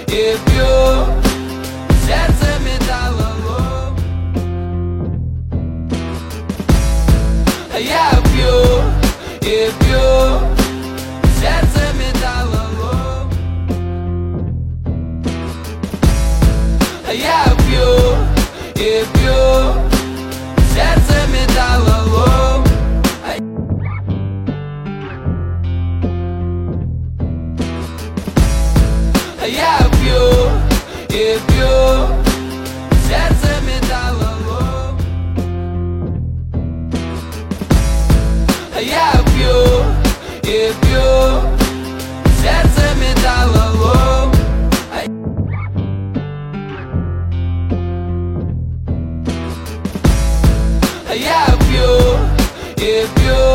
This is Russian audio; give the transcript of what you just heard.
и пью, сердце металлолом. Я пью и пью, сердце металлолом. Я пью и пью, сердце металлолом. Я пью и пью, сердце металлолом. Я пью и пью, сердце металлолом. Я пью и пью.